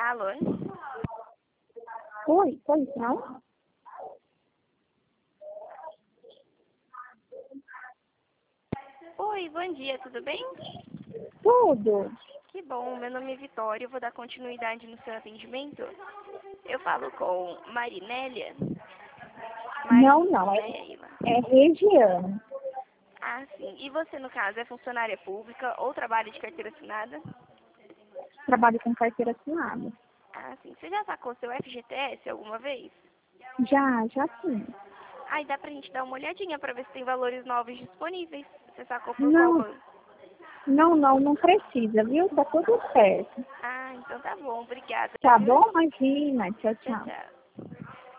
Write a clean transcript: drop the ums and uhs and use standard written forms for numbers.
Alô? Oi, pois não? Oi, bom dia, tudo bem? Tudo. Que bom, meu nome é Vitória, eu vou dar continuidade no seu atendimento. Eu falo com Marinélia? Não, Marinélia. é Regiane. Ah, sim. E você, no caso, é funcionária pública ou trabalha de carteira assinada? Trabalho com carteira assinada. Ah, sim. Você já sacou seu FGTS alguma vez? Já sim. Aí dá pra gente dar uma olhadinha pra ver se tem valores novos disponíveis. Você sacou por qual Não, banco? não precisa, viu? Tá tudo certo. Ah, então tá bom. Obrigada, Tá viu? bom? Imagina. Tchau, Tchau, tchau. tchau.